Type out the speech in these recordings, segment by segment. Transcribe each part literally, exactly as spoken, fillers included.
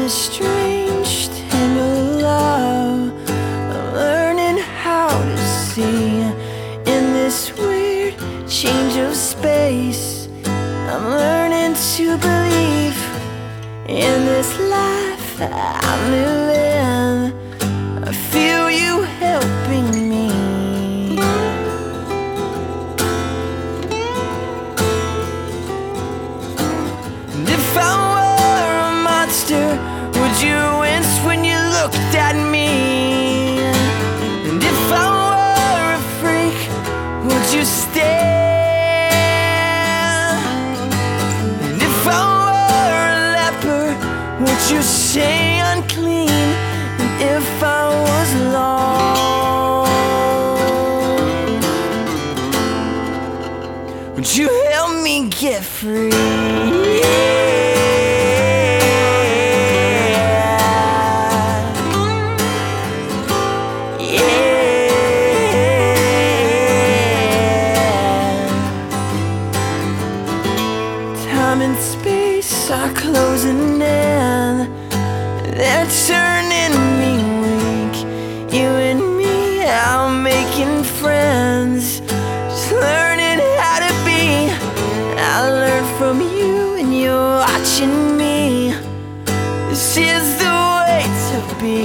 this strange tangle of love. I'm learning how to see in this weird change of space. I'm learning to believe in this life that I'm living. I feel you helping me. And if I were a monster, would you wince when you looked at me? And if I were a freak, would you stare? And if I were a leper, would you say unclean? And if I was lost, would you help me get free? Time and space are closing in. They're turning me weak. You and me are making friends, just learning how to be. I learned from you and you're watching me. This is the way to be.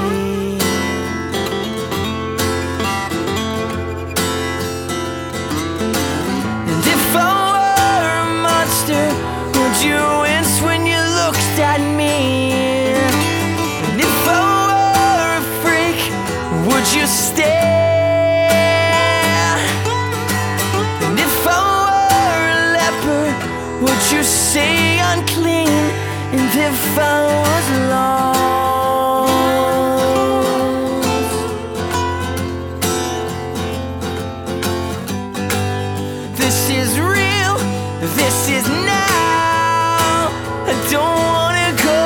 And if I were a monster, would you wince when you looked at me? And if I were a freak, would you stare? And if I were a leper, would you say unclean? And if I was lost, this is real, this is now. I don't wanna go.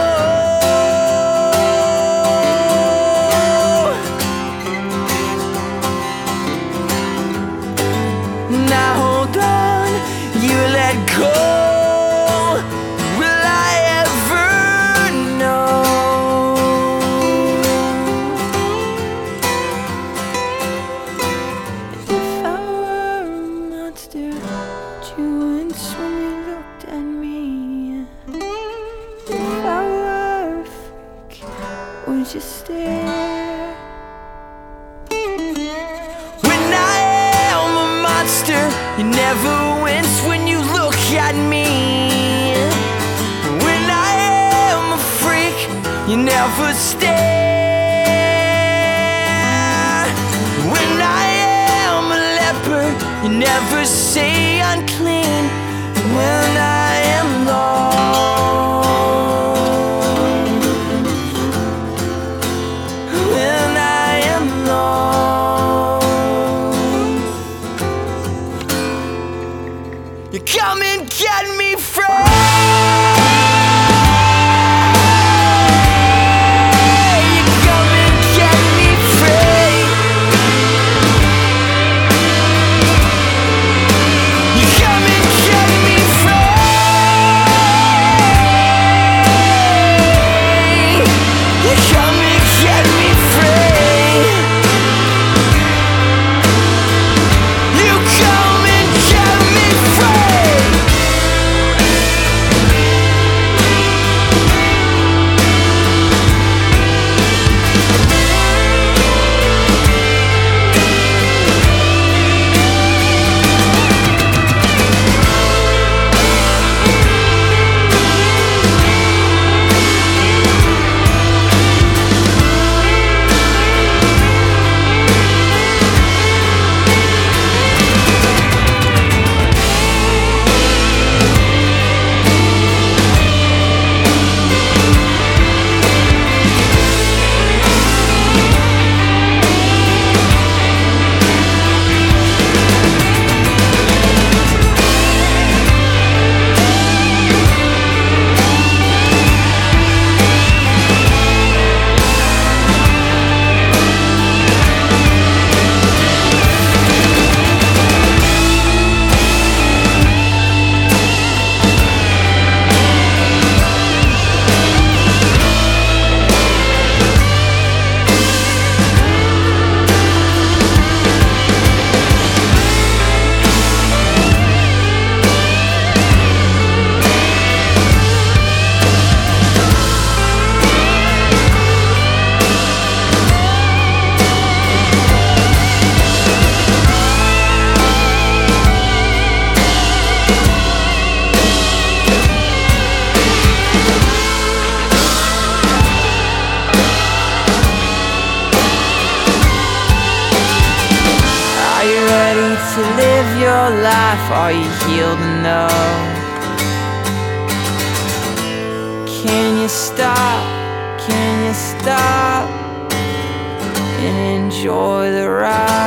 Now hold on, you let go. Will I ever know? If I were a monster, would you wince when you looked at me? If I were a freak, would you stare? When I am a monster, you never wince when you look at me. When I am a freak, you never stare. When I am a leper, you never say unclean. When I am lost, when I am lost, you come and get me free. You come and get me free. life are you healed enough? Can you stop? Can you stop and enjoy the ride?